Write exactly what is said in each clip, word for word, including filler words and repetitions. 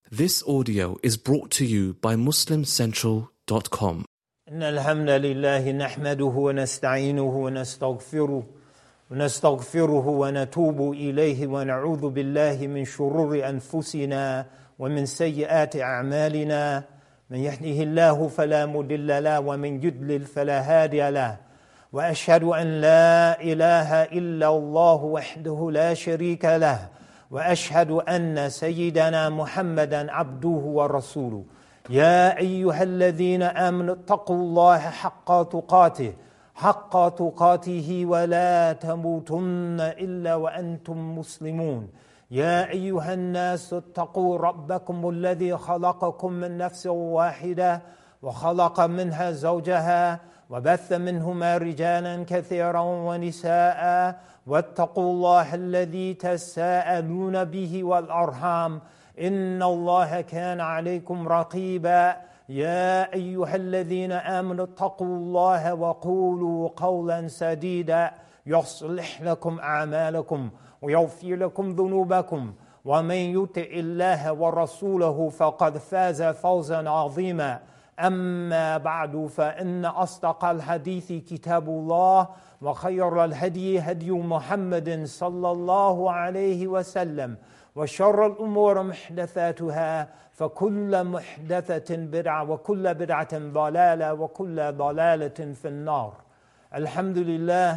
This audio is brought to you by muslim central dot com. إن الحمد لله نحمده ونستعينه ونستغفره ونستغفره ونتوب إليه ونعوذ بالله من شرور أنفسنا ومن سيئات أعمالنا من يهده الله فلا مضل له ومن يضلل فلا هادي له وأشهد أن لا إله إلا الله وحده لا شريك له وأشهد أن سيدنا محمدا عبده ورسوله يا أيها الذين آمنوا اتقوا الله حق تقاته حق تقاته ولا تموتن إلا وأنتم مسلمون يا أيها الناس اتقوا ربكم الذي خلقكم من نفس واحدة وخلق منها زوجها وبث منهما رجالا كثيرا ونساء واتقوا الله الذي تساءلون به والأرحام إن الله كان عليكم رقيبا يا أيها الذين آمنوا اتقوا الله وقولوا قولا سديدا يصلح لكم أعمالكم ويغفر لكم ذنوبكم ومن يطع الله ورسوله فقد فاز فوزا عظيما أما بعد فإن أصدق الحديث كتاب الله وخير الهدي هدي محمد صلى الله عليه وسلم وشر الأمور محدثاتها فكل محدثة بدعة وكل بدعة ضلالة وكل ضلالة في النار. الحمد لله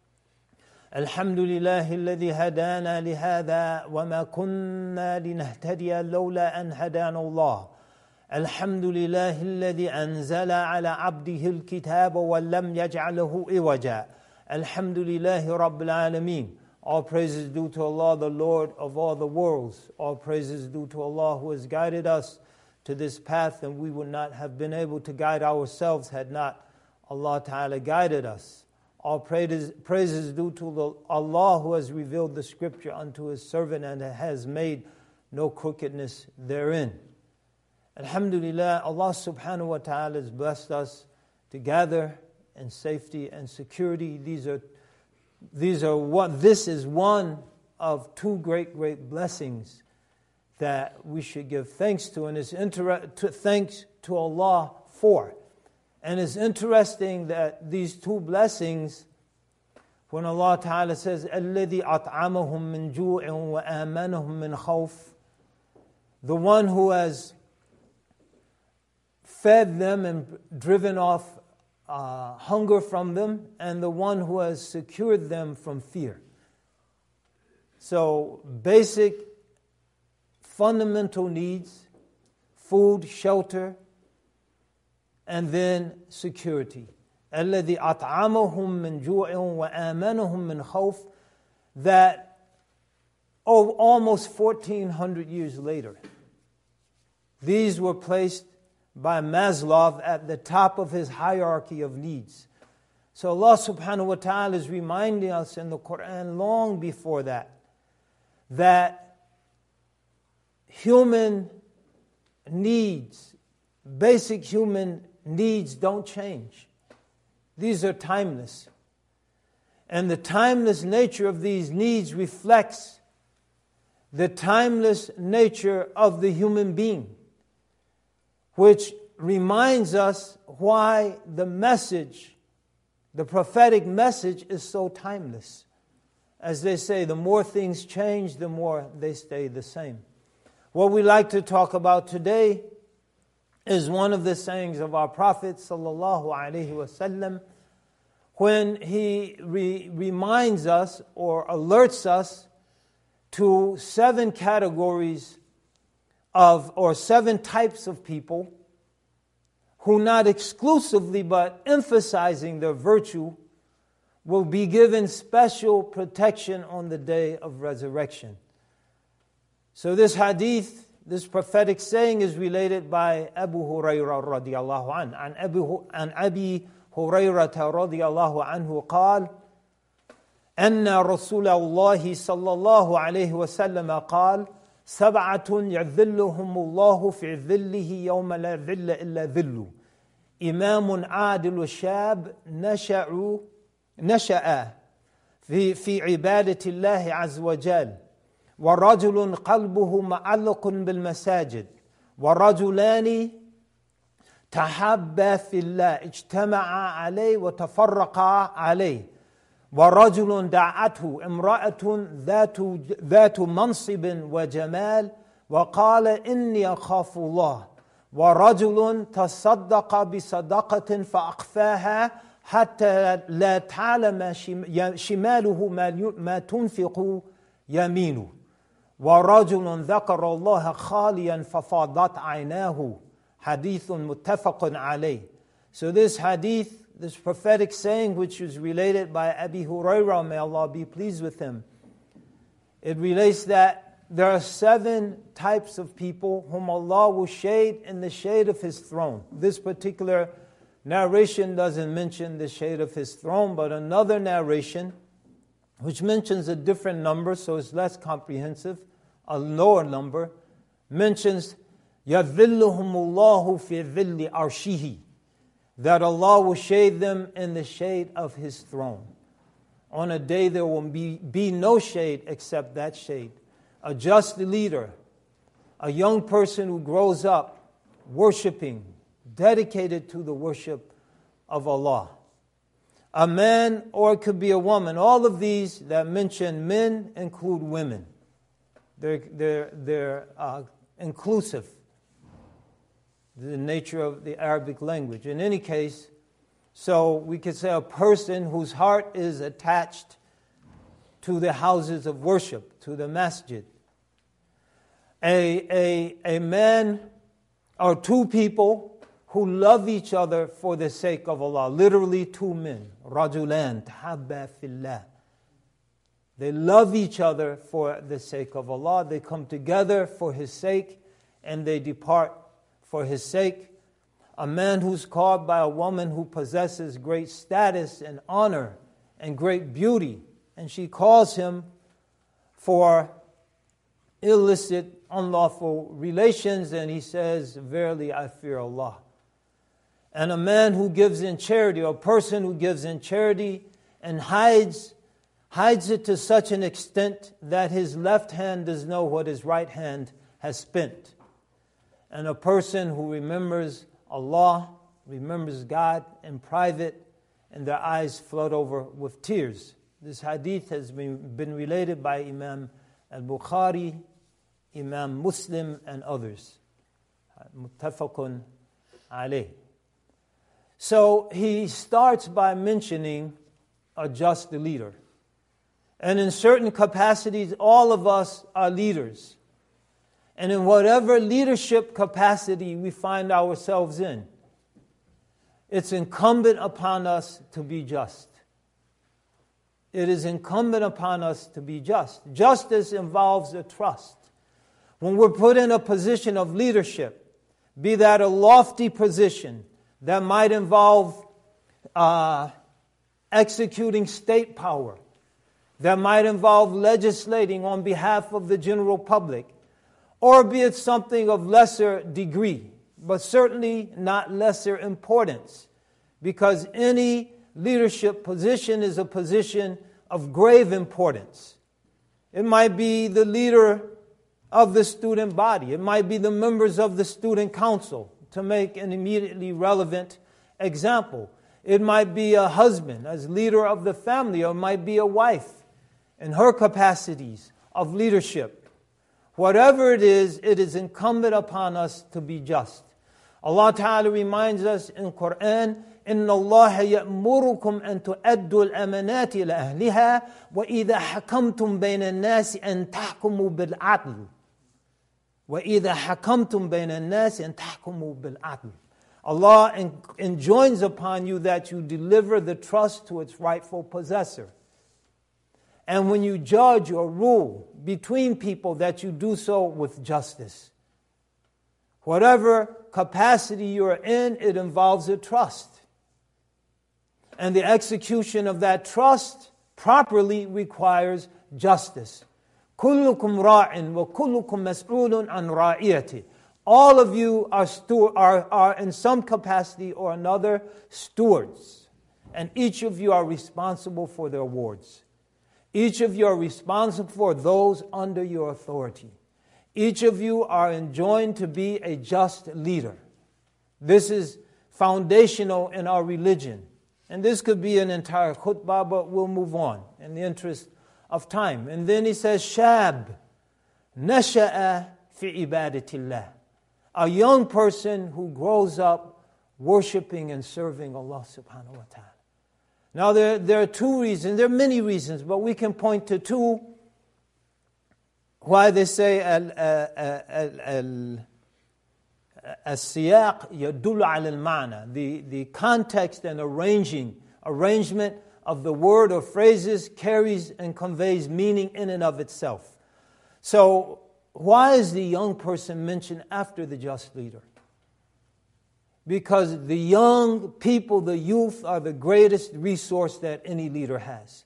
الحمد لله الذي هدانا لهذا وما كنا لنهتدي لولا أن هدانا الله. الحمد لله الذي أنزل على عبده الكتاب ولم يجعله عوجا. الحمد لله رب العالمين. All praises due to Allah, the Lord of all the worlds. All praises due to Allah who has guided us to this path, and we would not have been able to guide ourselves had not Allah Ta'ala guided us. All praises, praises due to the, Allah who has revealed the scripture unto His servant and has made no crookedness therein. Alhamdulillah, Allah subhanahu wa ta'ala has blessed us to gather in safety and security. These are These are one. This is one of two great, great blessings that we should give thanks to, and it's inter- to, thanks to Allah for. And it's interesting that these two blessings, when Allah Ta'ala says, "Alladhi at'amahum min ju'in wa amanahum min khawf," the one who has fed them and driven off Uh, hunger from them, and the one who has secured them from fear. So basic, fundamental needs, food, shelter, and then security. الَّذِي أَطْعَمَهُم مِّن جُوعٍ وَآمَنَهُم مِّن خَوْفٍ. That oh, almost fourteen hundred years later, these were placed by Maslow at the top of his hierarchy of needs. So Allah subhanahu wa ta'ala is reminding us in the Quran long before that, that human needs, basic human needs don't change. These are timeless. And the timeless nature of these needs reflects the timeless nature of the human being, which reminds us why the message, the prophetic message, is so timeless. As they say, the more things change, the more they stay the same. What we like to talk about today is one of the sayings of our Prophet sallallahu alaihi wasallam, when he re- reminds us or alerts us to seven categories of, or seven types of people who, not exclusively but emphasizing their virtue, will be given special protection on the day of resurrection. So this hadith, this prophetic saying, is related by Abu Hurairah radiallahu anhu. An Abu an Abi Hurairah radiallahu anhu قال أن رسول الله صلى الله عليه وسلم قال سبعة يظلهم الله في ظله يوم لا ظل إلا ظله إمام عادل شاب نشأ نشأ في في عبادة الله عز وجل ورجل قلبه معلق بالمساجد وَرَجُلَانِ تَحَبَّا فِي اللَّهِ اجْتَمَعَا عَلَيْهِ وَتَفَرَّقَا عَلَيْهِ وَرَجُلٌ دَعَتْهُ امْرَأَةٌ ذَاتُ ذات منصب وجمال وقال إني أخاف الله وَرَجُلٌ تَصَدَّقَ بِصَدَقَةٍ فَأَخْفَاهَا حَتَّى لَا تَعْلَمَ شِمَالُهُ مَا تُنْفِقُ يَمِينُهُ وَرَجُلٌ ذَكَرَ اللَّهَ خَالِيًا فَفَاضَتْ عَيْنَاهُ Hadith muttafaqun alayh. So this hadith, this prophetic saying, which is related by Abi Hurairah, may Allah be pleased with him, it relates that there are seven types of people whom Allah will shade in the shade of His throne. This particular narration doesn't mention the shade of His throne, but another narration, which mentions a different number, so it's less comprehensive, a lower number, mentions يَذِلُّهُمُ اللَّهُ فِي ذِلِّ عَرْشِهِ, that Allah will shade them in the shade of His throne. On a day there will be, be no shade except that shade. A just leader, a young person who grows up worshiping, dedicated to the worship of Allah. A man, or it could be a woman. All of these that mention men include women. They're, they're, they're uh, inclusive. The nature of the Arabic language. In any case, so we could say a person whose heart is attached to the houses of worship, to the masjid. A, a, a man or two people who love each other for the sake of Allah. Literally two men. Rajulan tahabba fillah. They love each other for the sake of Allah. They come together for His sake and they depart for His sake. A man who's called by a woman who possesses great status and honor and great beauty, and she calls him for illicit, unlawful relations, and he says, verily I fear Allah. And a man who gives in charity, or a person who gives in charity and hides, hides it to such an extent that his left hand does know what his right hand has spent. And a person who remembers Allah, remembers God in private, and their eyes flood over with tears. This hadith has been, been related by Imam al-Bukhari, Imam Muslim, and others. Muttafaqun alayh. So he starts by mentioning a just leader. And in certain capacities, all of us are leaders. And in whatever leadership capacity we find ourselves in, it's incumbent upon us to be just. It is incumbent upon us to be just. Justice involves a trust. When we're put in a position of leadership, be that a lofty position that might involve uh, executing state power, that might involve legislating on behalf of the general public, or be it something of lesser degree, but certainly not lesser importance, because any leadership position is a position of grave importance. It might be the leader of the student body. It might be the members of the student council, to make an immediately relevant example. It might be a husband as leader of the family, or it might be a wife in her capacities of leadership. Whatever it is, it is incumbent upon us to be just. Allah Ta'ala reminds us in Quran, إِنَّ اللَّهَ يَأْمُرُكُمْ أَن تُؤَدُّوا الْأَمَانَاتِ إِلَى أَهْلِهَا وَإِذَا حَكَمْتُمْ بَيْنَ النَّاسِ أَن تَحْكُمُوا بِالْعَدْلِ وَإِذَا حَكَمْتُمْ بَيْنَ النَّاسِ أَن تَحْكُمُوا بِالْعَدْلِ. Allah enjoins upon you that you deliver the trust to its rightful possessor. And when you judge or rule between people, that you do so with justice. Whatever capacity you are in, it involves a trust. And the execution of that trust properly requires justice. كُلُّكُمْ رَاعٍ وَكُلُّكُمْ مَسْئُولٌ عَنْ رَاعِيَتِهِ. All of you are, stu- are, are in some capacity or another stewards. And each of you are responsible for their wards. Each of you are responsible for those under your authority. Each of you are enjoined to be a just leader. This is foundational in our religion. And this could be an entire khutbah, but we'll move on in the interest of time. And then he says, Shab, nasha'a fi ibadatillah. A young person who grows up worshiping and serving Allah subhanahu wa ta'ala. Now there, there are two reasons, there are many reasons, but we can point to two why they say al al السياق يدل على المعنى. The, the context and arranging, arrangement of the word or phrases carries and conveys meaning in and of itself. So, why is the young person mentioned after the just leader? Because the young people, the youth, are the greatest resource that any leader has.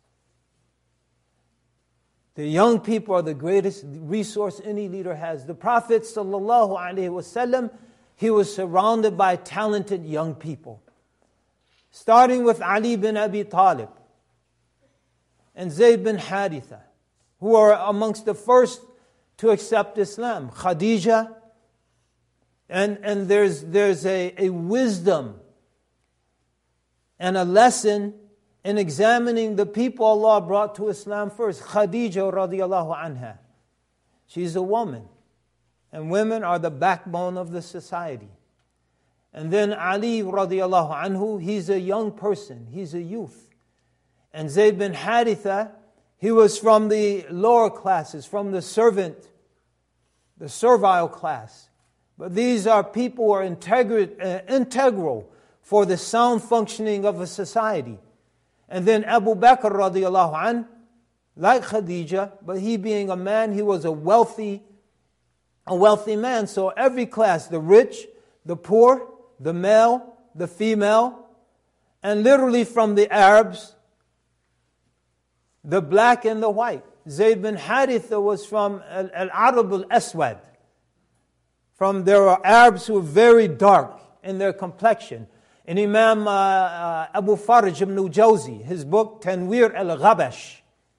The young people are the greatest resource any leader has. The Prophet sallallahu alaihi wasallam, he was surrounded by talented young people. Starting with Ali bin Abi Talib and Zayd bin Haritha, who are amongst the first to accept Islam. Khadija, and, and there's, there's a, a wisdom and a lesson in examining the people Allah brought to Islam first. Khadija radiallahu anha. She's a woman. And women are the backbone of the society. And then Ali radiallahu anhu, he's a young person. He's a youth. And Zayd bin Haritha, he was from the lower classes, from the servant, the servile class. But these are people who are integral, uh, integral for the sound functioning of a society. And then Abu Bakr radiallahu anh, like Khadija, but he being a man, he was a wealthy, a wealthy man. So every class, the rich, the poor, the male, the female, and literally from the Arabs, the black and the white. Zayd bin Haritha was from Al-Arab al-Aswad. From there are Arabs who are very dark in their complexion. And Imam uh, uh, Abu Farj ibn Jawzi, his book Tanwir al-Ghabash,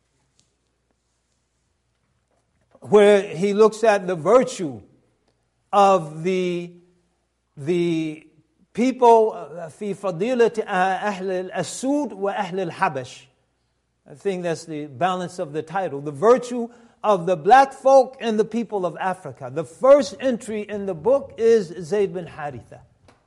where he looks at the virtue of the, the people في فضيلة أهل السود وأهل الحبش. I think that's the balance of the title. The virtue of the black folk and the people of Africa. The first entry in the book is Zayd bin Haritha.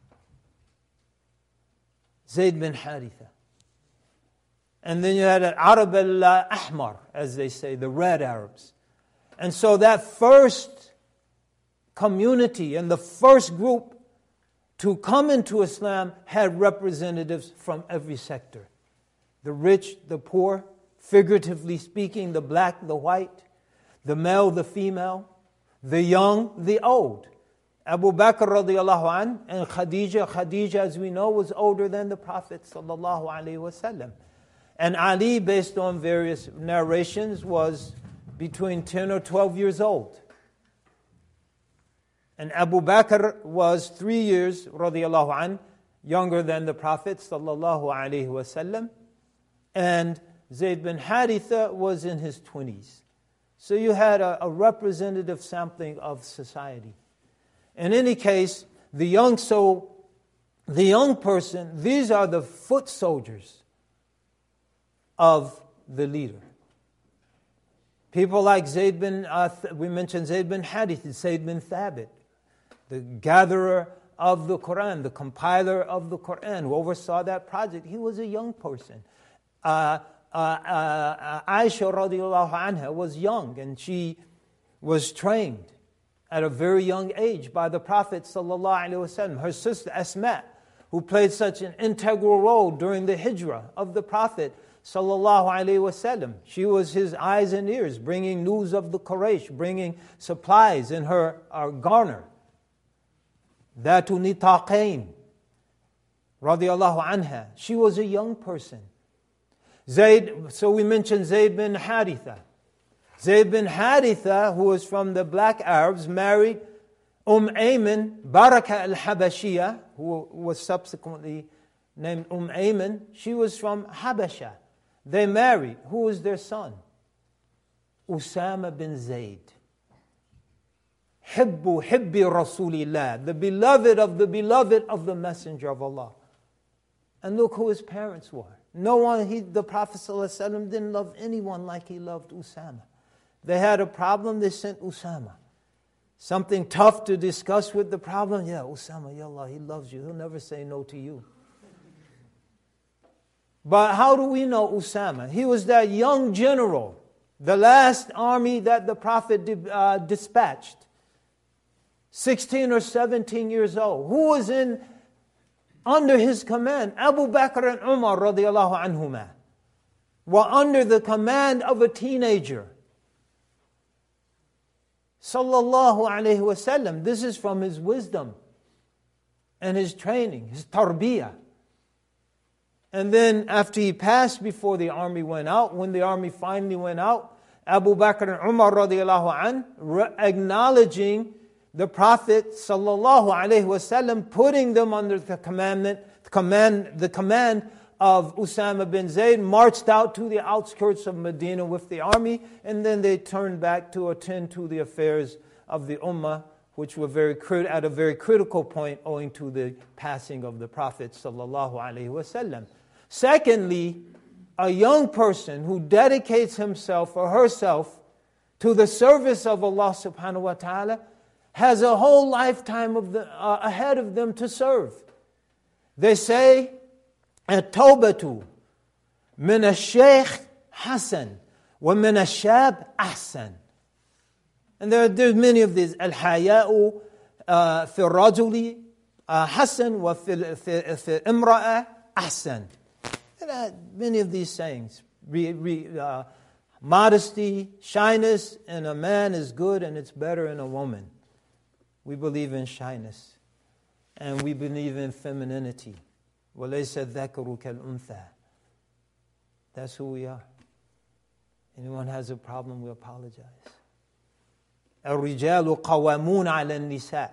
Zayd bin Haritha. And then you had Arab al-Ahmar, as they say, the red Arabs. And so that first community and the first group to come into Islam had representatives from every sector. The rich, the poor, figuratively speaking, the black, the white, the male, the female, the young, the old. Abu Bakr radiallahu anh and Khadija. Khadija, as we know, was older than the Prophet sallallahu alaihi wasallam. And Ali, based on various narrations, was between ten or twelve years old. And Abu Bakr was three years, radiallahu anh, younger than the Prophet sallallahu alaihi wasallam. And Zayd bin Haritha was in his twenties. So you had a, a representative sampling of society. In any case, the young so the young person, these are the foot soldiers of the leader. People like Zayd bin, uh, we mentioned Zayd bin Harith, Zayd bin Thabit, the gatherer of the Quran, the compiler of the Quran, who oversaw that project. He was a young person. Uh, uh, uh, Aisha radiallahu anha was young, and she was trained at a very young age by the Prophet sallallahu alaihi wasallam. Her sister Asma, who played such an integral role during the hijrah of the Prophet sallallahu alaihi wasallam. She was his eyes and ears, bringing news of the Quraysh, bringing supplies in her uh, garner. Dhatu Nitaqain radiallahu anha. She was a young person. Zayd, so we mentioned Zayd bin Haritha. Zayd bin Haritha, who was from the black Arabs, married Umm Ayman Baraka al-Habashiyah, who was subsequently named Umm Ayman. She was from Habasha. They married. Who was their son? Usama bin Zayd. Hibbu hibbi Rasulillah, the beloved of the beloved of the Messenger of Allah. And look who his parents were. No one, he, the Prophet ﷺ didn't love anyone like he loved Usama. They had a problem, they sent Usama. Something tough to discuss with the problem, yeah, Usama, ya Allah, he loves you. He'll never say no to you. But how do we know Usama? He was that young general, the last army that the Prophet uh, dispatched. sixteen or seventeen years old. Who was in under his command? Abu Bakr and Umar radiallahu anhuma were under the command of a teenager. Sallallahu alayhi wasallam. This is from his wisdom and his training, his tarbiyah. And then after he passed before the army went out, when the army finally went out, Abu Bakr and Umar radiallahu anh, acknowledging the Prophet sallallahu alaihi wasallam, putting them under the commandment, command, the command of Usama bin Zayd, marched out to the outskirts of Medina with the army, and then they turned back to attend to the affairs of the Ummah, which were very at a very critical point owing to the passing of the Prophet sallallahu alaihi wasallam. Secondly, a young person who dedicates himself or herself to the service of Allah subhanahu wa ta'ala has a whole lifetime of the, uh, ahead of them to serve. They say, at-tawbatu min al-shaykh hasan wa min al-shab ahsan. And there, there's many of these. Al-haya'u uh, fi rajuli hasan wa fi imra'a ahsan. There are many of these sayings. Re, re, uh, modesty, shyness in a man is good and it's better in a woman. We believe in shyness. And we believe in femininity. وَلَيْسَ الذَّكَرُ كَالْأُنْثَى. That's who we are. Anyone has a problem, we apologize. الرِّجَالُ قَوَامُونَ عَلَى النِّسَاءِ.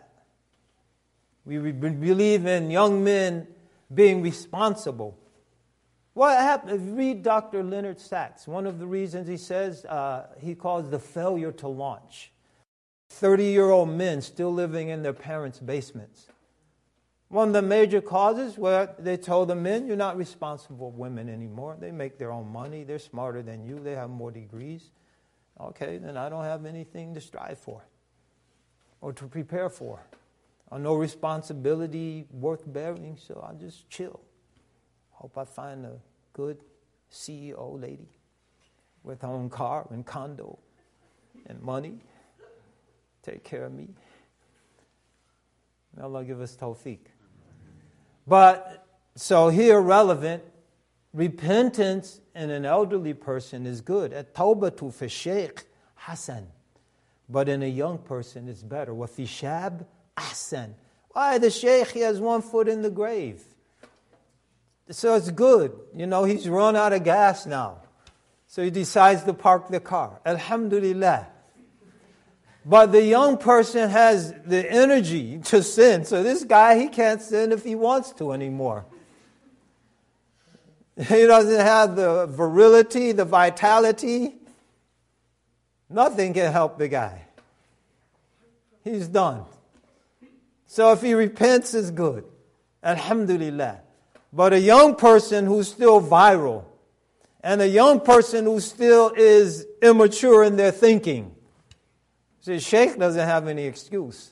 We believe in young men being responsible. What happened? Read Doctor Leonard Sachs. One of the reasons he says, uh, he calls the failure to launch. thirty-year-old men still living in their parents' basements. One of the major causes where they told the men, you're not responsible for women anymore. They make their own money. They're smarter than you. They have more degrees. Okay, then I don't have anything to strive for or to prepare for. Or no responsibility worth bearing, so I'll just chill. Hope I find a good C E O lady with her own car and condo and money. Take care of me. May Allah give us tawfiq. But, so here relevant, repentance in an elderly person is good. At-tawbatu fi shaykh hasan. But in a young person it's better. Wa fi shab ahsan. Why? The shaykh, he has one foot in the grave. So it's good. You know, he's run out of gas now. So he decides to park the car. Alhamdulillah. But the young person has the energy to sin. So this guy, he can't sin if he wants to anymore. He doesn't have the virility, the vitality. Nothing can help the guy. He's done. So if he repents, it's good. Alhamdulillah. But a young person who's still viral, and a young person who still is immature in their thinking, see, Sheikh doesn't have any excuse.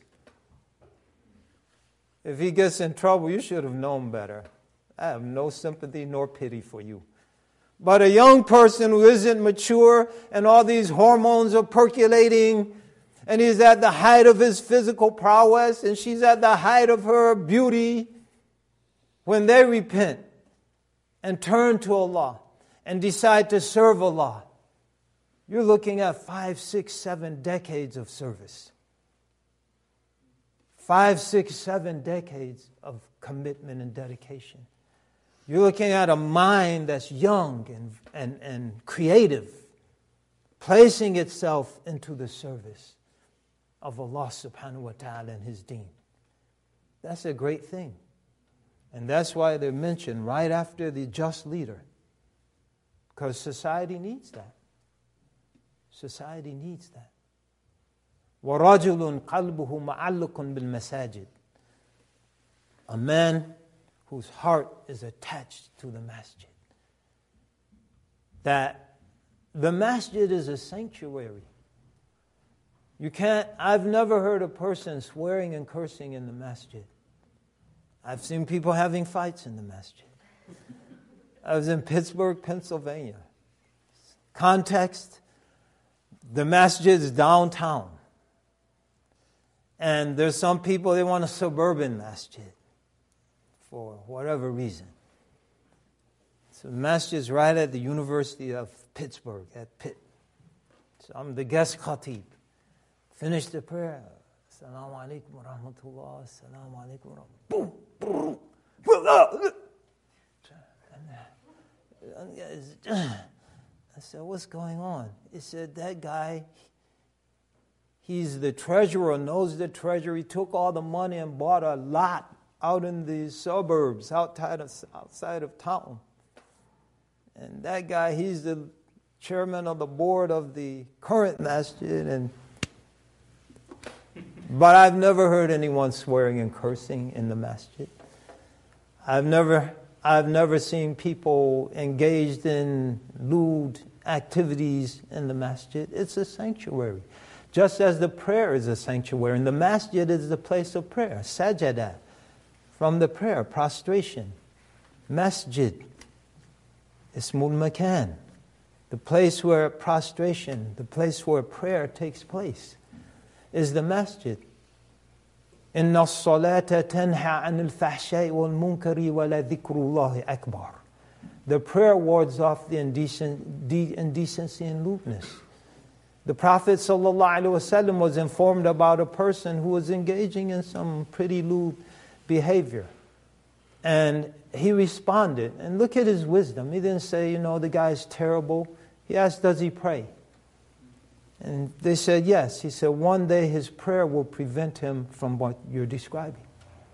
If he gets in trouble, you should have known better. I have no sympathy nor pity for you. But a young person who isn't mature and all these hormones are percolating and he's at the height of his physical prowess and she's at the height of her beauty, when they repent and turn to Allah and decide to serve Allah, you're looking at five, six, seven decades of service. Five, six, seven decades of commitment and dedication. You're looking at a mind that's young and, and, and creative, placing itself into the service of Allah subhanahu wa ta'ala and His deen. That's a great thing. And that's why they're mentioned right after the just leader. Because society needs that. Society needs that. وَرَجُلٌ قَلْبُهُ مَعَلَّقٌ بِالْمَسَاجِدِ. A man whose heart is attached to the masjid. That the masjid is a sanctuary. You can't, I've never heard a person swearing and cursing in the masjid. I've seen people having fights in the masjid. I was in Pittsburgh, Pennsylvania. Context, the masjid is downtown. And there's some people, they want a suburban masjid for whatever reason. So the masjid is right at the University of Pittsburgh, at Pitt. So I'm the guest khatib. Finish the prayer. Assalamu alaikum wa rahmatullah. Assalamu alaikum wa rahmatullah. Boom, boom, boom. I said, what's going on? He said, that guy, he's the treasurer, knows the treasurer. He took all the money and bought a lot out in the suburbs, outside of, outside of town. And that guy, he's the chairman of the board of the current masjid. And but I've never heard anyone swearing and cursing in the masjid. I've never, I've never seen people engaged in lewd activities in the masjid. It's a sanctuary. Just as the prayer is a sanctuary, and the masjid is the place of prayer. Sajada, from the prayer, prostration. Masjid, ismul makan, the place where prostration, the place where prayer takes place, is the masjid. Inna as-salata tanha anil fahsha'i wal munkari wa la dhikrullahi akbar. The prayer wards off the indecent, de- indecency and lewdness. The Prophet ﷺ was informed about a person who was engaging in some pretty lewd behavior. And he responded. And look at his wisdom. He didn't say, you know, the guy's terrible. He asked, does he pray? And they said, yes. He said, one day his prayer will prevent him from what you're describing.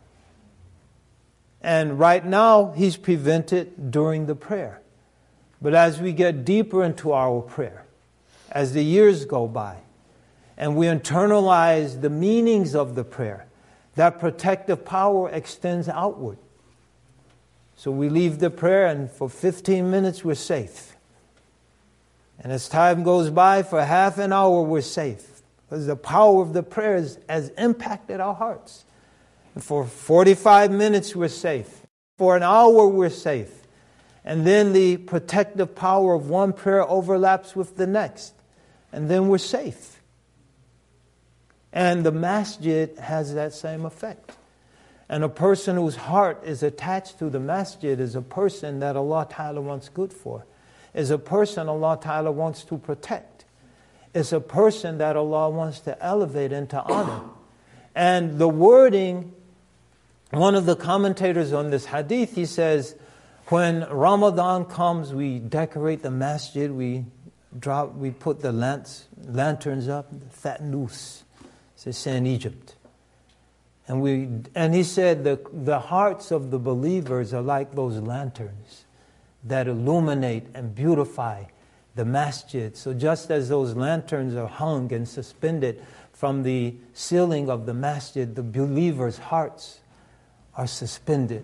And right now, he's prevented during the prayer. But as we get deeper into our prayer, as the years go by, and we internalize the meanings of the prayer, that protective power extends outward. So we leave the prayer, and for fifteen minutes, we're safe. And as time goes by, for half an hour, we're safe. Because the power of the prayer has impacted our hearts. And for forty-five minutes, we're safe. For an hour, we're safe. And then the protective power of one prayer overlaps with the next. And then we're safe. And the masjid has that same effect. And a person whose heart is attached to the masjid is a person that Allah Ta'ala wants good for. Is a person Allah Ta'ala wants to protect. Is a person that Allah wants to elevate into honor. And the wording, one of the commentators on this hadith, he says, when Ramadan comes, we decorate the masjid, we drop, we put the lamps, lanterns up, the fat noose, as they say in Egypt. And we, and he said the the hearts of the believers are like those lanterns that illuminate and beautify the masjid. So just as those lanterns are hung and suspended from the ceiling of the masjid, the believers' hearts are suspended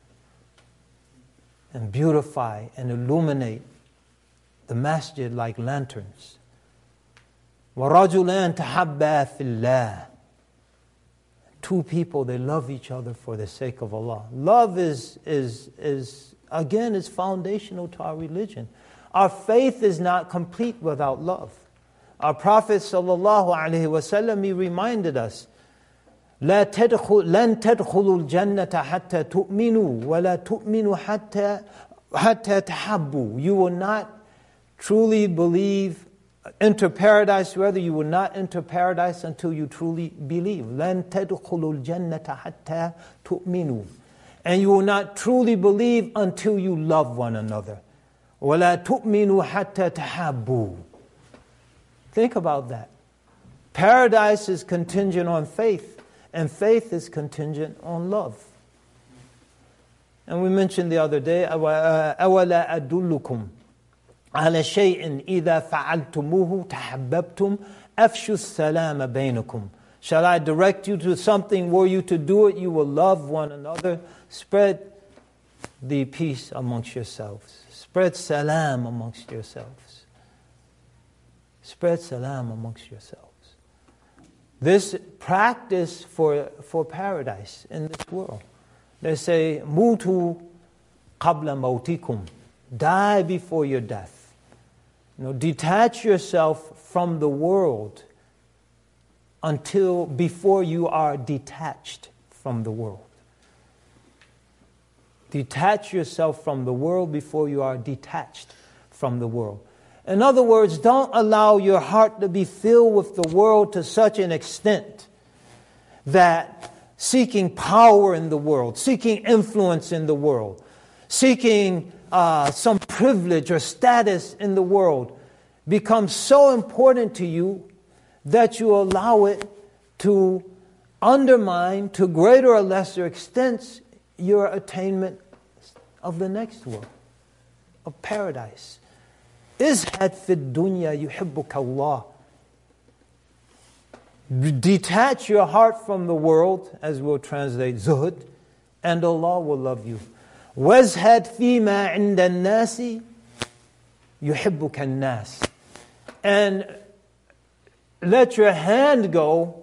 and beautify and illuminate the masjid like lanterns. وَرَجُلَانْ تَحَبَّا فِي اللَّهِ. Two people, they love each other for the sake of Allah. Love is, is, is again, is foundational to our religion. Our faith is not complete without love. Our Prophet sallallahu alaihi wasallam, he reminded us, لا تدخل لن تدخلوا الجنة حتى تؤمنوا ولا تؤمنوا حتى حتى تحبوا. You will not truly believe, enter paradise, rather you will not enter paradise until you truly believe. لن تدخلوا الجنة حتى تؤمنوا. And you will not truly believe until you love one another. ولا تؤمنوا حتى تحبوا. Think about that. Paradise is contingent on faith. And faith is contingent on love. And we mentioned the other day, أَوَلَا أَدُلُّكُمْ عَلَى شَيْءٍ إِذَا فَعَلْتُمُوهُ تَحَبَّبْتُمْ أَفْشُوا السَّلَامَ بَيْنَكُمْ. Shall I direct you to something? Were you to do it, you will love one another. Spread the peace amongst yourselves. Spread salam amongst yourselves. Spread salam amongst yourselves. This practice for, for paradise in this world. They say, Mutu qabla mautikum. Die before your death. You know, detach yourself from the world until before you are detached from the world. Detach yourself from the world before you are detached from the world. In other words, don't allow your heart to be filled with the world to such an extent that seeking power in the world, seeking influence in the world, seeking uh, some privilege or status in the world becomes so important to you that you allow it to undermine, to greater or lesser extents, your attainment of the next world, of paradise. Izhad fi dunya yuhibbuka Allah. Detach your heart from the world, as we'll translate zuhud, and Allah will love you. Wazhad fima inda nasi yuhibbuka an-nas. And let your hand go,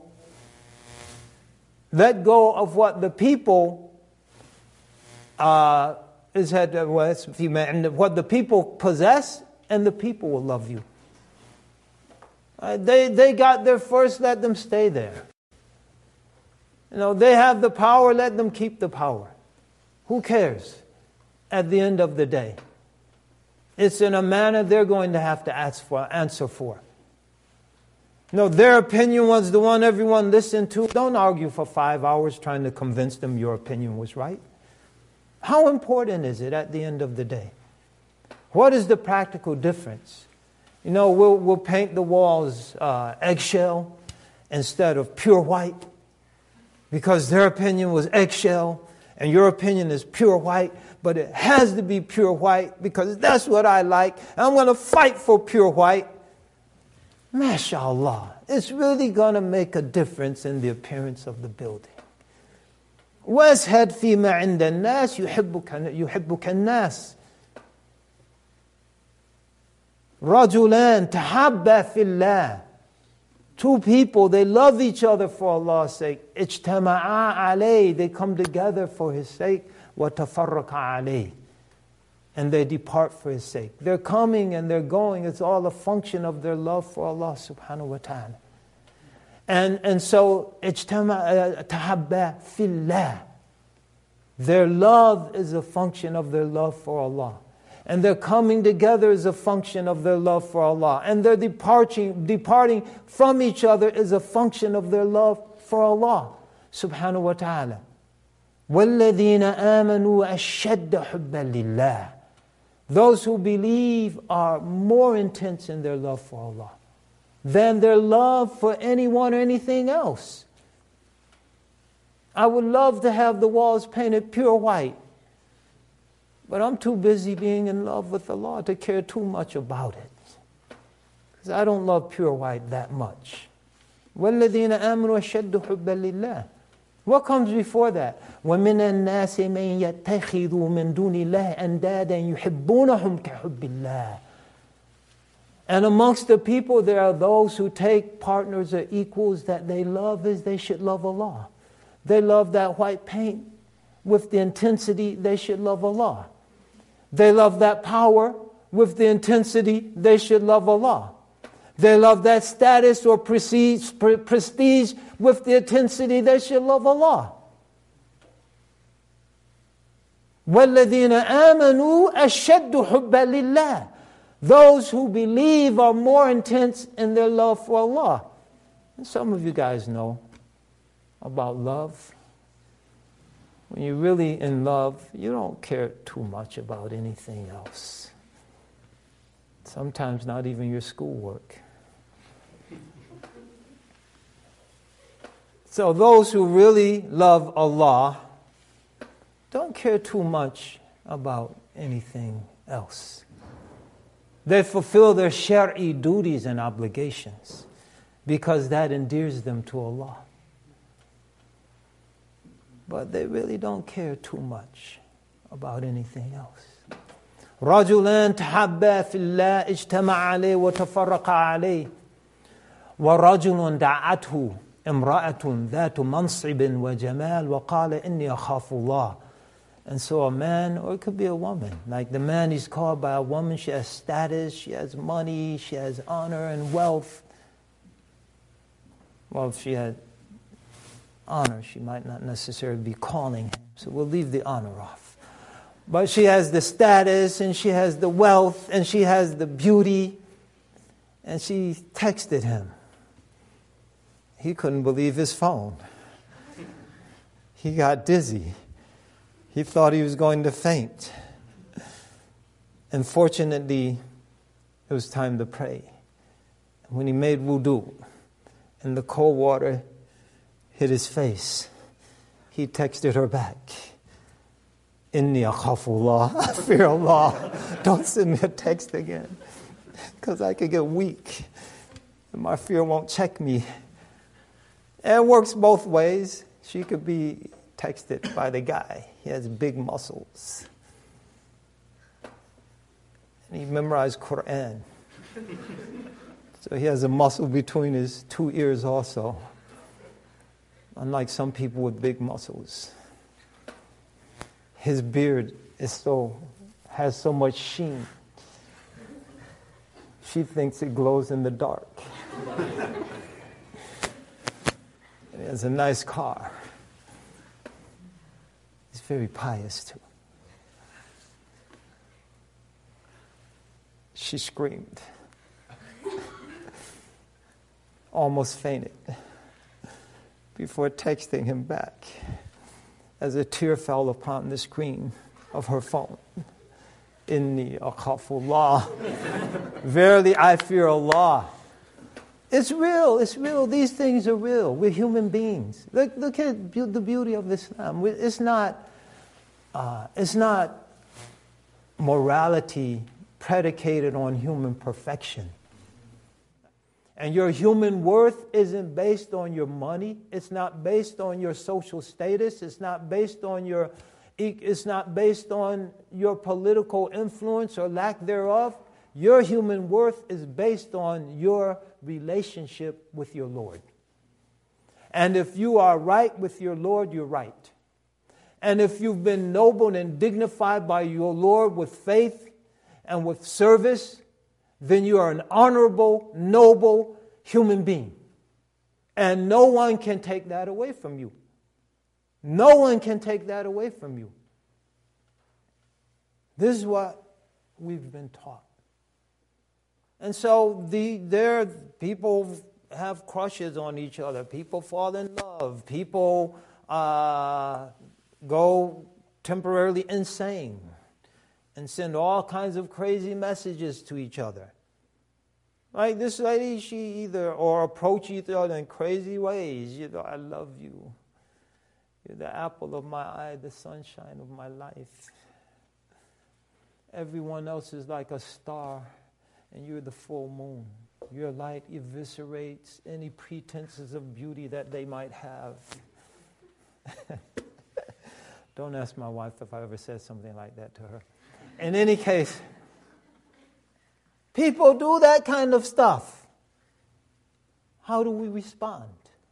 let go of what the people uh, is had what the people possess, and the people will love you. Uh, they they got there first, let them stay there. You know, they have the power, let them keep the power. Who cares at the end of the day? It's in a manner they're going to have to ask for, answer for. No, their opinion was the one everyone listened to. Don't argue for five hours trying to convince them your opinion was right. How important is it at the end of the day? What is the practical difference? You know, we'll, we'll paint the walls uh, eggshell instead of pure white because their opinion was eggshell and your opinion is pure white, but it has to be pure white because that's what I like. I'm going to fight for pure white. MashaAllah, it's really going to make a difference in the appearance of the building. وَاسْهَدْ فِي مَا عِنْدَ النَّاسِ يُحِبُّكَ النَّاسِ رَجُلَانْ تَحَبَّا فِي اللَّهِ. Two people, they love each other for Allah's sake. اجْتَمَعَا عَلَيْهِ. They come together for His sake. وَتَفَرَّقَا عَلَيْهِ. And they depart for His sake. They're coming and they're going. It's all a function of their love for Allah subhanahu wa ta'ala. And, and so, اجْتَمَعَا تَحَبَّا فِي اللَّهِ. Their love is a function of their love for Allah. And their coming together is a function of their love for Allah. And their departing, departing from each other is a function of their love for Allah subhanahu wa ta'ala. وَالَّذِينَ آمَنُوا أَشَّدَّ حُبًّا لِلَّهِ. Those who believe are more intense in their love for Allah than their love for anyone or anything else. I would love to have the walls painted pure white, but I'm too busy being in love with Allah to care too much about it. Because I don't love pure white that much. وَالَّذِينَ آمَنُوا أَشَدُّ حُبًّا لِلَّهِ. What comes before that? وَمِنَ النَّاسِ مَن يَتَّخِذُ مِن دُونِ اللَّهِ أَنْدَادًا يُحِبُّونَهُمْ كَحُبِّ اللَّهِ. And amongst the people there are those who take partners or equals that they love as they should love Allah. They love that white paint with the intensity they should love Allah. They love that power with the intensity they should love Allah. They love that status or prestige, prestige with the intensity they should love Allah. وَالَّذِينَ آمَنُوا أَشَدُّ حُبًّا لِلَّهِ. Those who believe are more intense in their love for Allah. And some of you guys know about love. When you're really in love, you don't care too much about anything else. Sometimes not even your schoolwork. So those who really love Allah don't care too much about anything else. They fulfill their shari'i duties and obligations. because that endears them to Allah. But they really don't care too much about anything else. رجلان تحبا في الله اجتمع عليه وتفرقا عليه ورجل دعته امرأة ذات منصب وجمال وقال إني أخاف الله. And so a man, or it could be a woman, like the man is called by a woman, she has status, she has money, she has honor and wealth. Well, if she had honor, she might not necessarily be calling him, so we'll leave the honor off. But she has the status, and she has the wealth, and she has the beauty, and she texted him. He couldn't believe his phone. He got dizzy. He thought he was going to faint. And fortunately, it was time to pray. When he made wudu, and the cold water hit his face, he texted her back, Inni akhafullah, I fear Allah. Don't send me a text again, because I could get weak, and my fear won't check me. And it works both ways. She could be texted by the guy. He has big muscles. And he memorized Quran. So he has a muscle between his two ears also. Unlike some people with big muscles. His beard is so has so much sheen. She thinks it glows in the dark. And he has a nice car. He's very pious too. She screamed. Almost fainted before texting him back as a tear fell upon the screen of her phone. Inni akhafullah. Verily I fear Allah. It's real, it's real. These things are real. We're human beings. Look, look at the beauty of Islam. It's not, uh, it's not morality predicated on human perfection. And your human worth isn't based on your money. It's not based on your social status. It's not based on your, it's not based on your political influence or lack thereof. Your human worth is based on your relationship with your Lord. And if you are right with your Lord, you're right. And if you've been noble and dignified by your Lord with faith and with service, then you are an honorable, noble human being. And no one can take that away from you. No one can take that away from you. This is what we've been taught. And so the there people have crushes on each other. People fall in love. People uh, go temporarily insane and send all kinds of crazy messages to each other. Like this lady, she either, or approach each other in crazy ways. You know, I love you. You're the apple of my eye, the sunshine of my life. Everyone else is like a star, and you're the full moon. Your light eviscerates any pretenses of beauty that they might have. Don't ask my wife if I ever said something like that to her. In any case, people do that kind of stuff. How do we respond?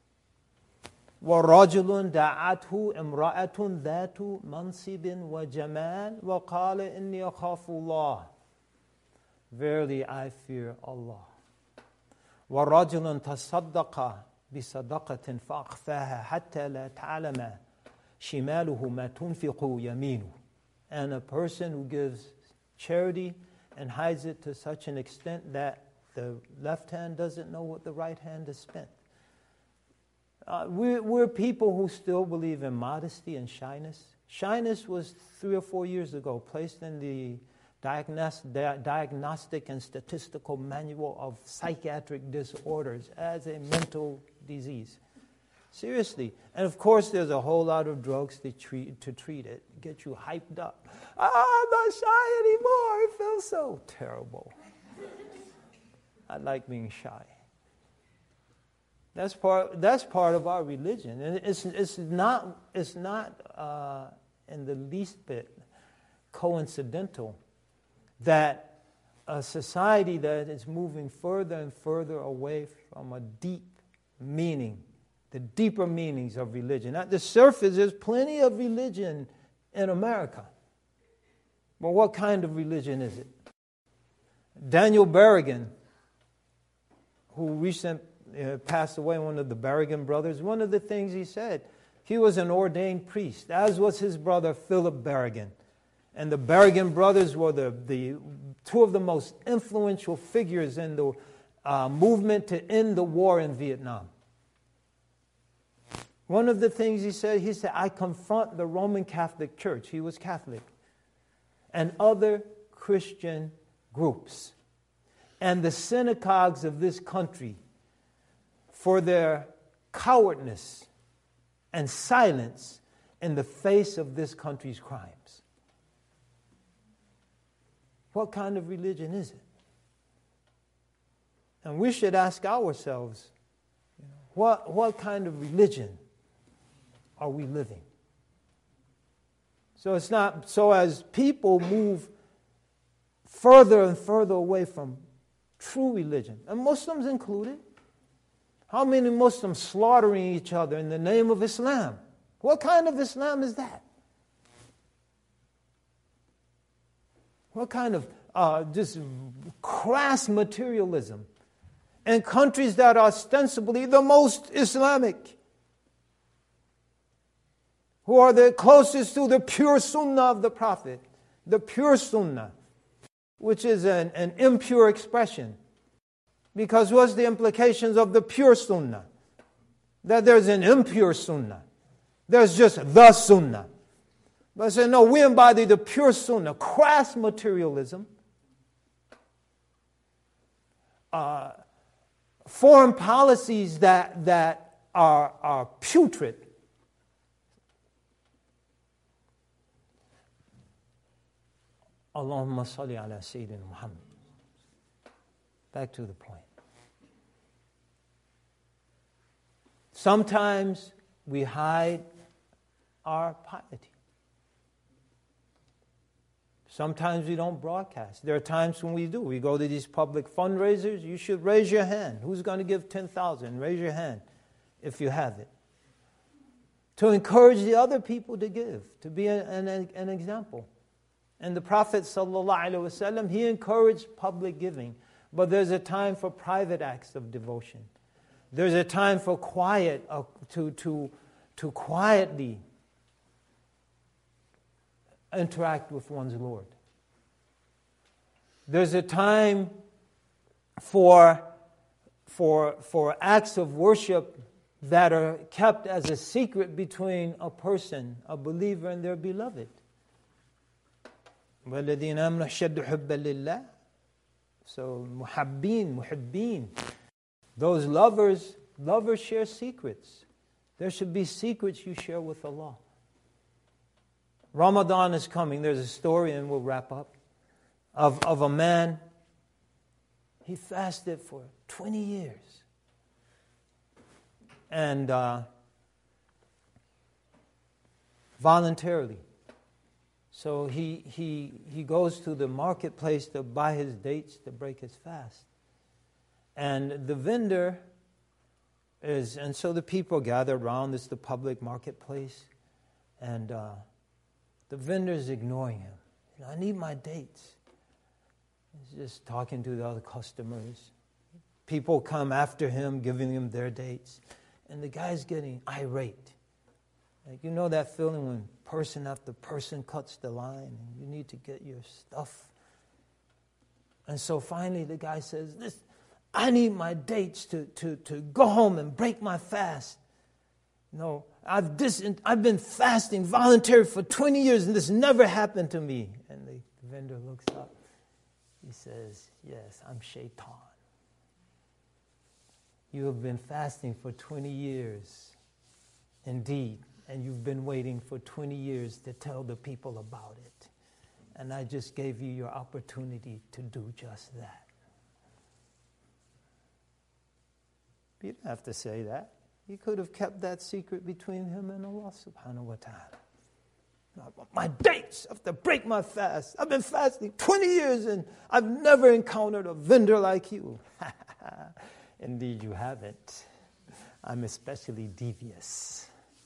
وَرَجُلٌ دَعَتْهُ إِمْرَأَةٌ ذَاتُ مَنْصِبٍ وَجَمَالٍ وَقَالَ إِنِّي أَخَافُ اللَّهِ. Verily I fear Allah. وَرَجُلٌ تَصَدَّقَ بِصَدَقَةٍ فَأَخْفَاهَا حَتَّى لَا تَعْلَمَ شِمَالُهُ مَا تُنْفِقُ يَمِينُهُ. And a person who gives charity and hides it to such an extent that the left hand doesn't know what the right hand has spent. Uh, we're, we're people who still believe in modesty and shyness. Shyness was three or four years ago placed in the diagnostic, diagnostic and statistical manual of psychiatric disorders as a mental disease. Seriously. And of course there's a whole lot of drugs to treat, to treat it, get you hyped up. Ah, I'm not shy anymore. It feels so terrible. I like being shy. That's part. That's part of our religion, and it's it's not it's not uh, in the least bit coincidental that a society that is moving further and further away from a deep meaning, the deeper meanings of religion. At the surface, there's plenty of religion in America, but what kind of religion is it? Daniel Berrigan, who recently uh, passed away, one of the Berrigan brothers, one of the things he said, he was an ordained priest, as was his brother Philip Berrigan. And the Berrigan brothers were the, the two of the most influential figures in the uh, movement to end the war in Vietnam. One of the things he said, he said, I confront the Roman Catholic Church, he was Catholic, and other Christian groups and the synagogues of this country for their cowardness and silence in the face of this country's crimes. What kind of religion is it? And we should ask ourselves, you know, what, what kind of religion are we living? So it's not, so as people move further and further away from true religion, and Muslims included, how many Muslims slaughtering each other in the name of Islam? What kind of Islam is that? What kind of uh, just crass materialism in countries that are ostensibly the most Islamic, who are the closest to the pure sunnah of the Prophet, the pure sunnah, which is an, an impure expression. Because what's the implications of the pure sunnah? That there's an impure sunnah. There's just the sunnah. But I say, no, we embody the pure sunnah, crass materialism, uh, foreign policies that, that are, are putrid. Allahumma salli ala Sayyidina Muhammad. Back to the point. Sometimes we hide our piety. Sometimes we don't broadcast. There are times when we do. We go to these public fundraisers. You should raise your hand. Who's going to give ten thousand dollars? Raise your hand if you have it. To encourage the other people to give, to be an, an, an example. And the Prophet ﷺ, he encouraged public giving. But there's a time for private acts of devotion. There's a time for quiet, uh, to, to, to quietly interact with one's Lord. There's a time for, for, for acts of worship that are kept as a secret between a person, a believer, and their beloved. وَالَّذِينَ آمَنُوا أَشَدُّ حُبًّا لِلَّهِ. So, muhabbin, muhibbin. Those lovers, lovers share secrets. There should be secrets you share with Allah. Ramadan is coming. There's a story, and we'll wrap up, of, of a man. He fasted for twenty years. And uh, voluntarily. So he, he, he goes to the marketplace to buy his dates to break his fast. And the vendor is, and so the people gather around. It's the public marketplace. And uh, the vendor is ignoring him. You know, I need my dates. He's just talking to the other customers. People come after him, giving him their dates. And the guy's getting irate. Like, you know that feeling when person after person cuts the line and you need to get your stuff. And so finally the guy says, "This, I need my dates to, to, to go home and break my fast. No, I've, dis- I've been fasting voluntary for twenty years and this never happened to me." And the vendor looks up. He says, "Yes, I'm Shaitan. You have been fasting for twenty years. Indeed. And you've been waiting for twenty years to tell the people about it. And I just gave you your opportunity to do just that." He didn't have to say that. He could have kept that secret between him and Allah subhanahu wa ta'ala. My dates, I have to break my fast. I've been fasting twenty years and I've never encountered a vendor like you. Indeed, you haven't. I'm especially devious.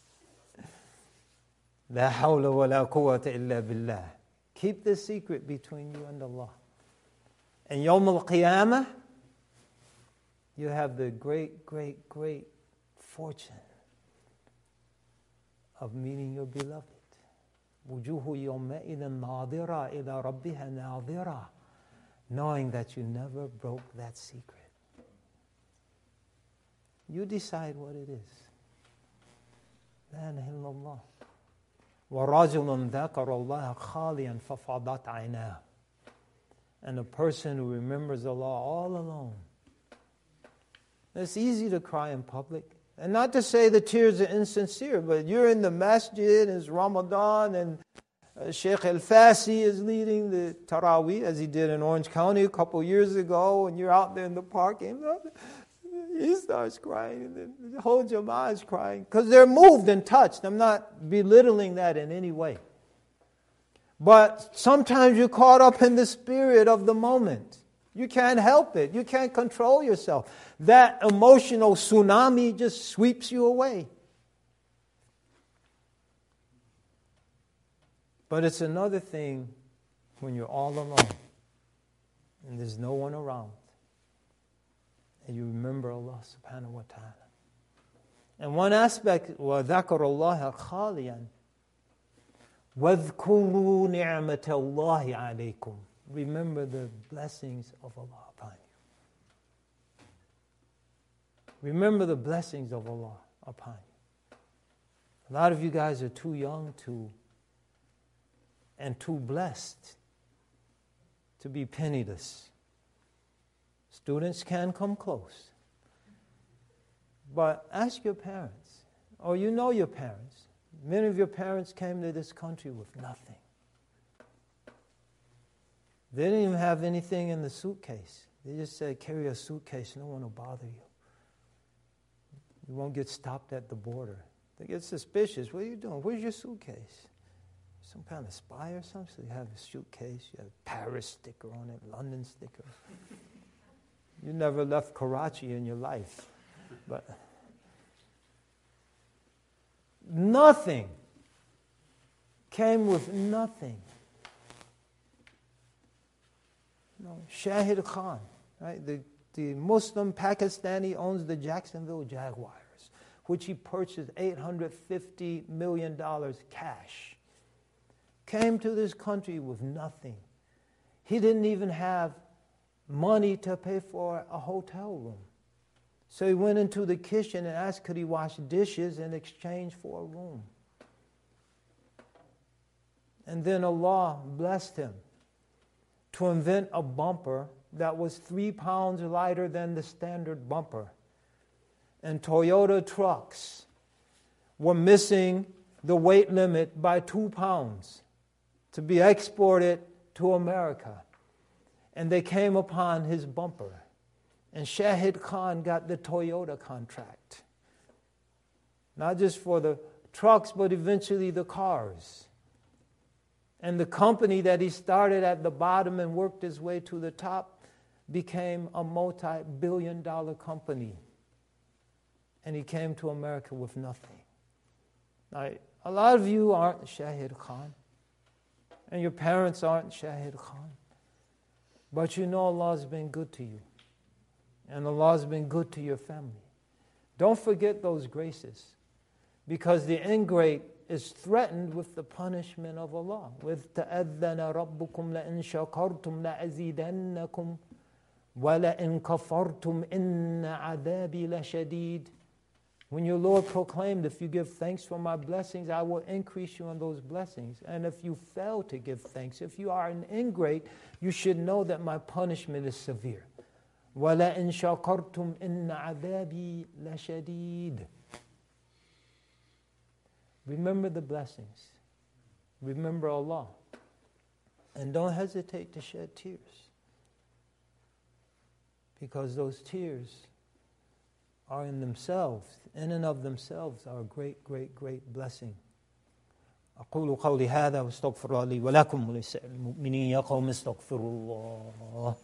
La hawla wa la quwwata illa billah. Keep the secret between you and Allah. And Yawm al-Qiyamah, you have the great, great, great fortune of meeting your beloved. وُجُوهُ يَوْمَئِذٍ نَاظِرَةٌ إِلَىٰ رَبِّهَا نَاظِرَةٌ. Knowing that you never broke that secret. You decide what it is. لا إله إلا الله. وَرَجُلٌ ذَكَرَ اللَّهَ خَالِيًا فَفَاضَتْ عَيْنَاهُ. And a person who remembers Allah all alone. It's easy to cry in public. And not to say the tears are insincere, but you're in the masjid, it's Ramadan, and uh, Sheikh Al-Fasi is leading the Taraweeh, as he did in Orange County a couple years ago, and you're out there in the park, and he starts crying, and then the whole Jama'ah is crying, because they're moved and touched. I'm not belittling that in any way. But sometimes you're caught up in the spirit of the moment. You can't help it. You can't control yourself. That emotional tsunami just sweeps you away. But it's another thing when you're all alone and there's no one around and you remember Allah subhanahu wa ta'ala. And one aspect, وَذَكَرَ اللَّهَ خَالِيًا وَاذْكُرُوا نِعْمَةَ اللَّهِ عَلَيْكُمْ. Remember the blessings of Allah upon you. Remember the blessings of Allah upon you. A lot of you guys are too young to and too blessed to be penniless. Students can come close. But ask your parents, or you know your parents. Many of your parents came to this country with nothing. They didn't even have anything in the suitcase. They just said, carry a suitcase, no one will bother you. You won't get stopped at the border. They get suspicious. What are you doing? Where's your suitcase? Some kind of spy or something? So you have a suitcase, you have a Paris sticker on it, London sticker. You never left Karachi in your life. But nothing. Came with nothing. No, Shahid Khan, right? The, the Muslim Pakistani owns the Jacksonville Jaguars, which he purchased eight hundred fifty million dollars cash. Came to this country with nothing. He didn't even have money to pay for a hotel room. So he went into the kitchen and asked could he wash dishes in exchange for a room. And then Allah blessed him to invent a bumper that was three pounds lighter than the standard bumper. And Toyota trucks were missing the weight limit by two pounds to be exported to America. And they came upon his bumper. And Shahid Khan got the Toyota contract. Not just for the trucks, but eventually the cars. And the company that he started at the bottom and worked his way to the top became a multi-billion dollar company. And he came to America with nothing. Now, a lot of you aren't Shahid Khan. And your parents aren't Shahid Khan. But you know Allah's been good to you. And Allah's been good to your family. Don't forget those graces. Because the ingrate is threatened with the punishment of Allah. With تَأَذَّنَ رَبُّكُمْ لَإِن شَكَرْتُمْ لَأَزِيدَنَّكُمْ وَلَإِن كَفَرْتُمْ إِنَّ عَذَابِي لَشَدِيدٌ. When your Lord proclaimed, if you give thanks for my blessings, I will increase you in those blessings. And if you fail to give thanks, if you are an ingrate, you should know that my punishment is severe. وَلَإِن شَكَرْتُمْ إِنَّ عَذَابِي لَشَدِيدٌ. Remember the blessings. Remember Allah. And don't hesitate to shed tears. Because those tears are in themselves, in and of themselves, are a great, great, great blessing. أقول قولي هذا واستغفر الله لي ولكم ولسائر المؤمنين يا قوم استغفروا الله.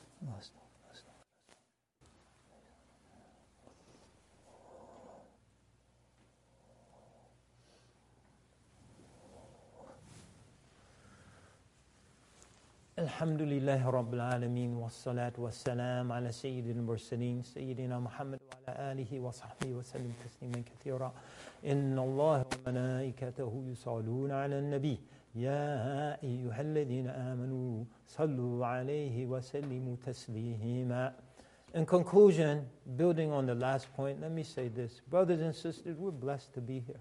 الحمد لله رب العالمين والصلاة والسلام على سيد المرسلين سيدنا محمد وعلى آله وصحبه وسلم تسليما كثيرا. إن الله وملائكته يصلون على النبي يا أيها الذين آمنوا صلوا عليه وسلموا تسليما. In conclusion, building on the last point, let me say this. Brothers and sisters, we're blessed to be here.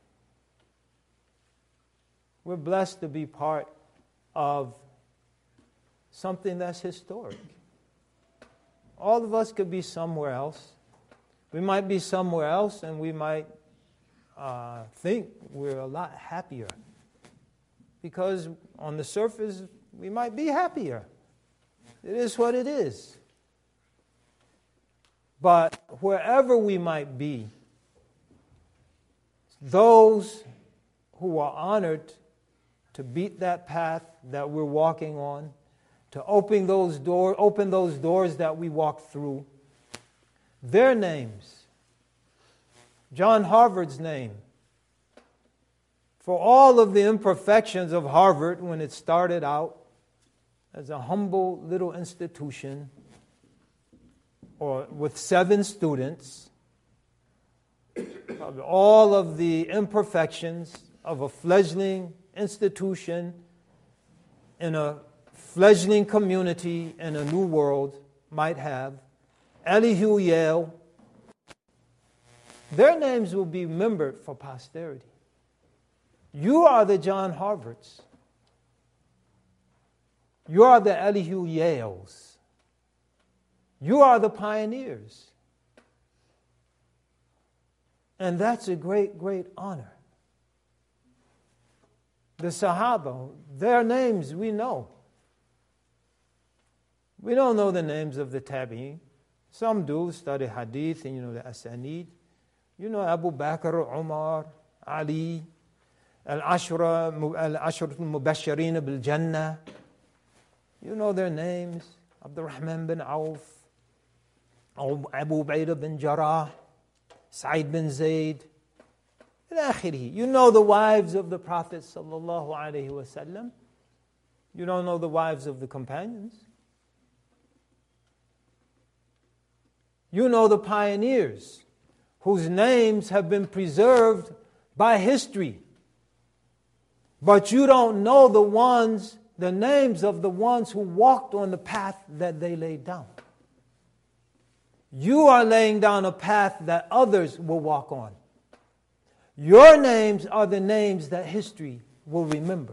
We're blessed to be part of something that's historic. All of us could be somewhere else. We might be somewhere else and we might uh, think we're a lot happier. Because on the surface, we might be happier. It is what it is. But wherever we might be, those who are honored to beat that path that we're walking on, to open those doors, open those doors that we walk through. Their names. John Harvard's name. For all of the imperfections of Harvard when it started out as a humble little institution or with seven students, all of the imperfections of a fledgling institution in a fledgling community in a new world might have, Elihu Yale, their names will be remembered for posterity. You are the John Harvards. You are the Elihu Yales. You are the pioneers. And that's a great, great honor. The Sahaba, their names we know. We don't know the names of the Tabi'in. Some do study hadith and you know the asanid. You know Abu Bakr, Umar, Ali, Al-Ashra, Al-Ashra al-Mubashirin bil-Jannah. You know their names. Abdul Rahman bin Auf, Abu Ubaidah bin Jarrah, Sa'id bin Zayd. You know the wives of the Prophet sallallahu alaihi wasallam. You don't know the wives of the companions. You know the pioneers whose names have been preserved by history. But you don't know the ones, the names of the ones who walked on the path that they laid down. You are laying down a path that others will walk on. Your names are the names that history will remember.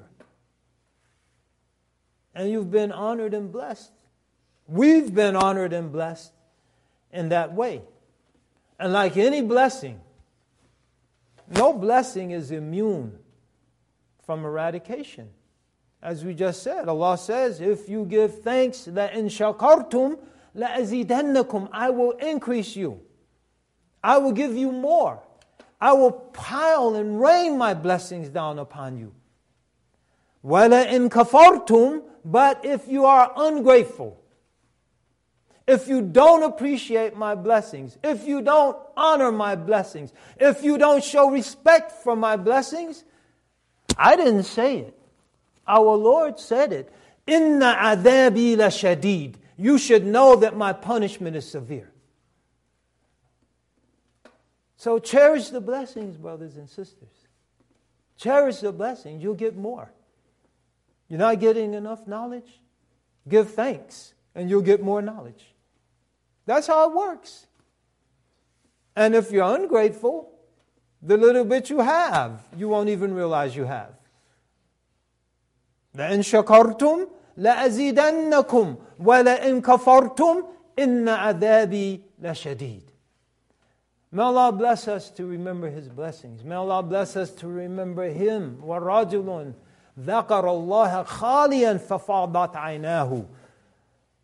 And you've been honored and blessed. We've been honored and blessed in that way. And like any blessing, no blessing is immune from eradication. As we just said, Allah says, if you give thanks, لَإِن شَكَرْتُمْ لَأَزِيدَنَّكُمْ, I will increase you. I will give you more. I will pile and rain my blessings down upon you. وَلَإِن كَفَرْتُمْ, but if you are ungrateful, if you don't appreciate my blessings, if you don't honor my blessings, if you don't show respect for my blessings, I didn't say it. Our Lord said it. Inna adhabi la shadid. You should know that my punishment is severe. So cherish the blessings, brothers and sisters. Cherish the blessings. You'll get more. You're not getting enough knowledge? Give thanks and you'll get more knowledge. That's how it works. And if you're ungrateful, the little bit you have, you won't even realize you have. لَإِن شَكَرْتُمْ لَأَزِيدَنَّكُمْ وَلَإِن كَفَرْتُمْ إِنَّ عَذَابِي لَشَدِيدٌ. May Allah bless us to remember His blessings. May Allah bless us to remember Him. وَرَجُلٌ ذَكَرَ اللَّهَ خَالِيًا فَفَاضَتْ عَيْنَاهُ.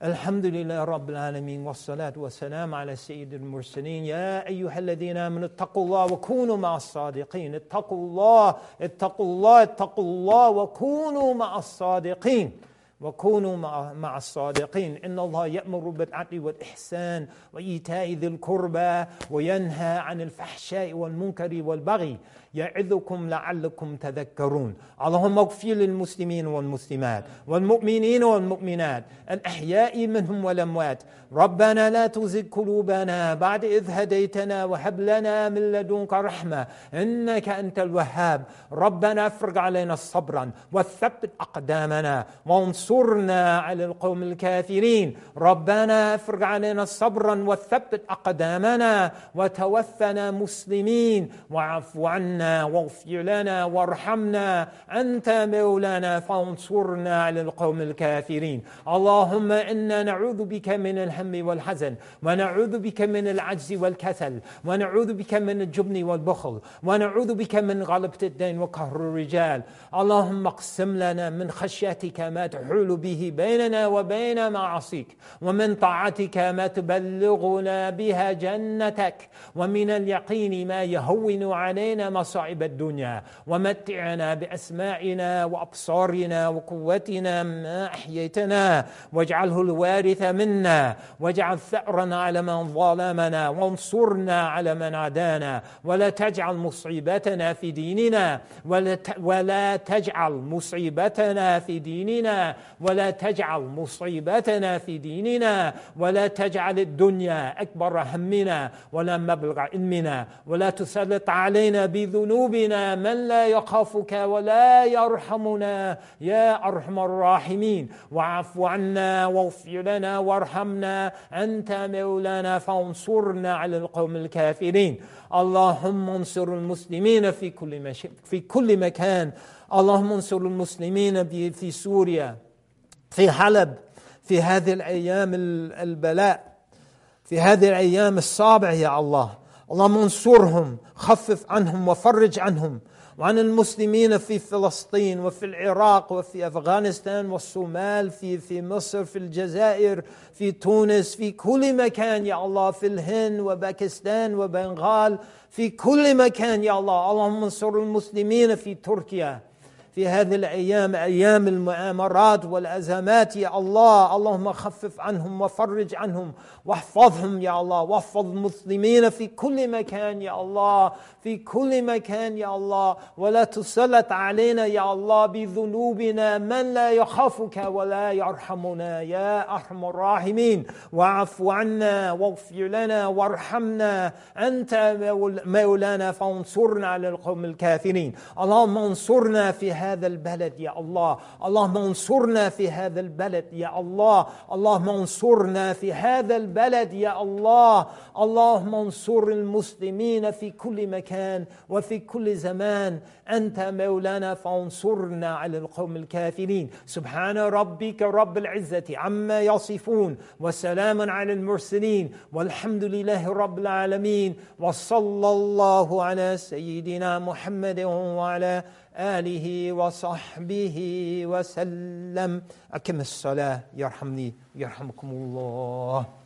الحمد لله رب العالمين، والصلاة والسلام على سيد المرسلين. يا أيها الذين آمنوا اتقوا الله وكونوا مع الصادقين. اتقوا الله اتقوا الله اتقوا الله وكونوا مع الصادقين وكونوا مع, مع الصادقين. إن الله يأمر بالعدل والإحسان وإيتاء ذي القربى وينهى عن الفحشاء والمنكر والبغي يعظكم لعلكم تذكرون. اللهم اغفر للمسلمين والمسلمات والمؤمنين والمؤمنات الأحياء منهم والأموات. ربنا لا تزغ قلوبنا بعد إذ هديتنا وهب لنا من لدنك رحمة إنك أنت الوهاب. ربنا افرغ علينا صبرا وثبت أقدامنا وانصرنا على القوم الكافرين. ربنا افرغ علينا صبرا وثبت أقدامنا وتوفنا مسلمين واعف عنا واغفر لنا وارحمنا أنت مولانا فانصرنا على القوم الكافرين. اللهم إنا نعوذ بك من الهم والحزن، ونعوذ بك من العجز والكسل، ونعوذ بك من الجبن والبخل، ونعوذ بك من غلبة الدين وقهر الرجال. اللهم اقسم لنا من خشيتك ما تحول به بيننا وبين معاصيك، ومن طاعتك ما تبلغنا بها جنتك، ومن اليقين ما يهون علينا مصائب الدنيا. ومتعنا بأسماعنا وأبصارنا وقوتنا ما أحييتنا، واجعله الوارث منا، واجعل ثأرنا على من ظلمنا، وانصرنا على من عادانا، ولا تجعل مصيبتنا في ديننا، ولا ولا تجعل مصيبتنا في ديننا ولا تجعل مصيبتنا في ديننا ولا تجعل الدنيا أكبر همنا ولا مبلغ علمنا، ولا تسلط علينا بذنوبنا من لا يخافك ولا يرحمنا يا أرحم الراحمين. واعف عنا واغفر لنا وارحمنا أنت مولانا فانصرنا على القوم الكافرين. اللهم انصر المسلمين في كل مش... في كل مكان. اللهم انصر المسلمين في سوريا، في حلب، في هذه الأيام البلاء، في هذه الأيام الصعبة يا الله. اللهم انصرهم، خفف عنهم وفرج عنهم، وعن المسلمين في فلسطين وفي العراق وفي أفغانستان والصومال، في في مصر، في الجزائر، في تونس، في كل مكان يا الله، في الهند وباكستان وبنغال، في كل مكان يا الله. اللهم انصر المسلمين في تركيا في هذه الأيام، أيام المؤامرات والأزمات يا الله. اللهم خفف عنهم وفرج عنهم واحفظهم يا الله، واحفظ المسلمين في كل مكان يا الله، في كل مكان يا الله. ولا تسلط علينا يا الله بذنوبنا من لا يخافك ولا يرحمنا يا أرحم الراحمين. واعف عنا واغفر لنا وارحمنا أنت مولانا فانصرنا على القوم الكافرين. اللهم انصرنا في هذا البلد يا الله، اللهم انصرنا في هذا البلد يا الله، اللهم انصرنا في هذا البلد يا الله. اللهم انصر المسلمين في كل مكان وفي كل زمان أنت مولانا فانصرنا على القوم الكافرين. سبحان ربك رب العزة عما يصفون، وسلام على المرسلين، والحمد لله رب العالمين. وصلى الله على سيدنا محمد وعلى آله وصحبه وسلم. أكم الصلاة يرحمني يرحمكم الله.